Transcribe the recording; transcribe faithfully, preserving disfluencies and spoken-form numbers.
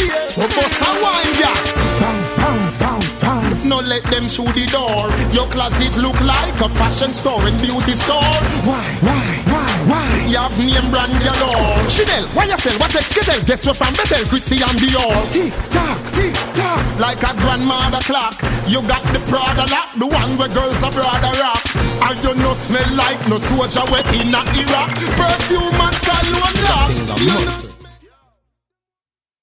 So bust a wine, yeah. Sound, sound, sound, sound. No let them through the door. Your closet look like a fashion store and beauty store. Why, why, why, why? You have name brand galore. Chanel, why you sell? What Excel? Guess we're from Bethel, Christian Dior. Tick tock, tick tock, like a grandmother clock. You got the Prada lock, the one where girls are brother rock. And you no smell like no soldier we in a Iraq. Perfume and cologne lock.